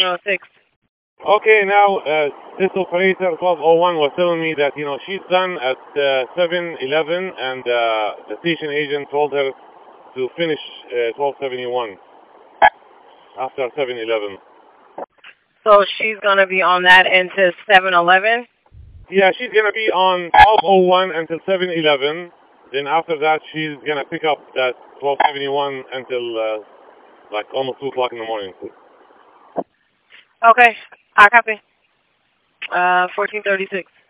706. Okay, now this operator 1201 was telling me that she's done at 711, and the station agent told her to finish 1271 after 711. So she's going to be on that into 711? Yeah, she's gonna be on 1201 until 711. Then after that, she's gonna pick up that 1271 until like almost 2 o'clock in the morning. Okay, I copy. 1436.